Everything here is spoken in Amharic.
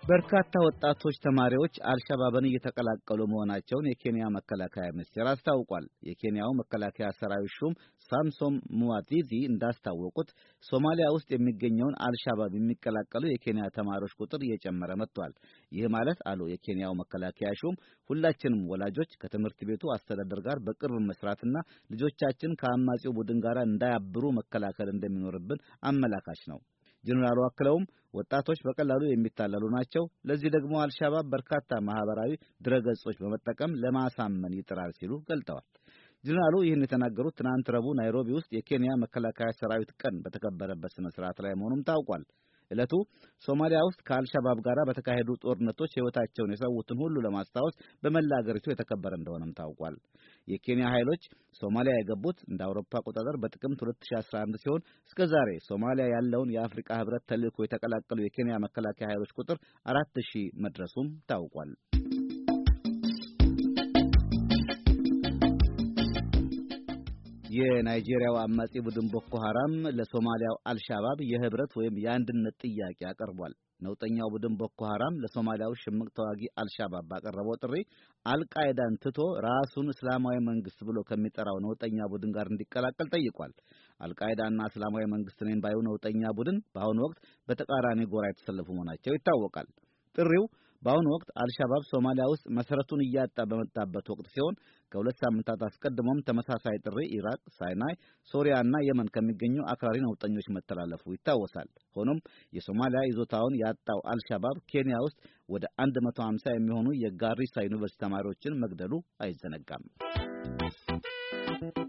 በርካታ ወጣቶች ተማሪዎች አልሸባብን እየተቀላቀሉ መሆናቸውን የኬንያ መከላከያ ሚኒስቴር አስታውቋል። የኬንያው መከላከያ ሰራዊት ሹም ሳምሶም ሙዋቲዚ እንዳስታወቁት ሶማሊያ ውስጥ የሚገኘውን አልሸባብ የሚቀላቀሉ የኬንያ ተማሪዎች ቁጥር እየጨመረ መጥቷል። ይህ ማለት አሉ የኬንያው መከላከያ ሹም ሁላችንም ወላጆች ከትምህርት ቤቱ አስተዳደር ጋር በቅርብ መስራትና ልጆቻችን ከአማጺው ቡድን ጋር እንዳያብሩ መከላከል እንደሚኖርብን አመላካች ነው። ጀነራሉ አክለውም ወጣቶች በቀላሉ የሚታለሉ ናቸው። ለዚህ ደግሞ አልሸባብ በርካታ ማህበራዊ ድረገጾች በመጠቀም ለማሳመን ይጥራል ሲሉ ገልጠዋል። ጀነራሉ ይህን የተናገሩት ትናንት ረቡዕ ናይሮቢ ውስጥ የኬንያ መከላከያ ሰራዊት ቀን በተከበረበት ስነ ስርዓት ላይ መሆኑም ታውቋል። ዕለቱ ሶማሊያ ውስጥ ከአልሸባብ ጋር በተካሄዱ ጦርነቶች ሕይወታቸውን የሰዉትን ሁሉ ለማስታወስ በመላ አገሪቱ የተከበረ እንደሆነም ታውቋል። የኬንያ ኃይሎች ሶማሊያ የገቡት እንደ አውሮፓ አቆጣጠር በጥቅምት 2011 ሲሆን እስከዛሬ ሶማሊያ ያለውን የአፍሪካ ህብረት ተልዕኮ የተቀላቀሉ የኬንያ መከላከያ ኃይሎች ቁጥር 4000 መድረሱም ታውቋል። የናይጄሪያው አማጺ ቡድን ቦኮ ሐራም ለሶማሊያው አልሸባብ የህብረት ወይም የአንድነት ጥያቄ አቀርቧል። ነውጠኛው ቡድን ቦኮ ሐራም ለሶማሊያው ሽምቅ ተዋጊ አልሸባብ ባቀረበው ጥሪ አልቃይዳን ትቶ ራሱን እስላማዊ መንግስት ብሎ ከሚጠራው ነውጠኛ ቡድን ጋር እንዲቀላቀል ጠይቋል። አልቃይዳና እስላማዊ መንግስት ነኝ ባዩ ነውጠኛ ቡድን በአሁኑ ወቅት በተቃራኒ ጎራ የተሰለፉ መሆናቸው ይታወቃል። ጥሪው በአሁኑ ወቅት አልሸባብ ሶማሊያ ውስጥ መሰረቱን እያጣ በመጣበት ወቅት ሲሆን ከሁለት ሳምንታት አስቀድሞም ተመሳሳይ ጥሪ ኢራቅ፣ ሳይናይ፣ ሶሪያና የመን ከሚገኙ አክራሪ ነውጠኞች መተላለፉ ይታወሳል። ሆኖም የሶማሊያ ይዞታውን ያጣው አልሸባብ ኬንያ ውስጥ ወደ 150 የሚሆኑ የጋሪሳ ዩኒቨርሲቲ ተማሪዎችን መግደሉ አይዘነጋም።